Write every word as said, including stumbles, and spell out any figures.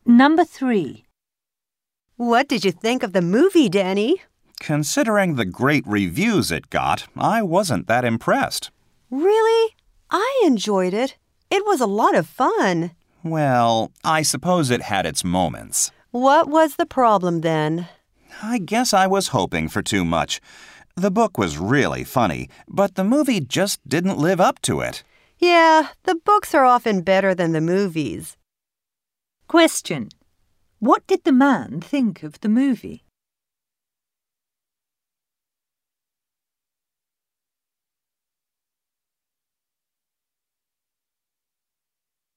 Number three. What did you think of the movie, Danny? Considering the great reviews it got, I wasn't that impressed. Really? I enjoyed it. It was a lot of fun. Well, I suppose it had its moments. What was the problem then? I guess I was hoping for too much. The book was really funny, but the movie just didn't live up to it. Yeah, the books are often better than the movies. Question. What did the man think of the movie?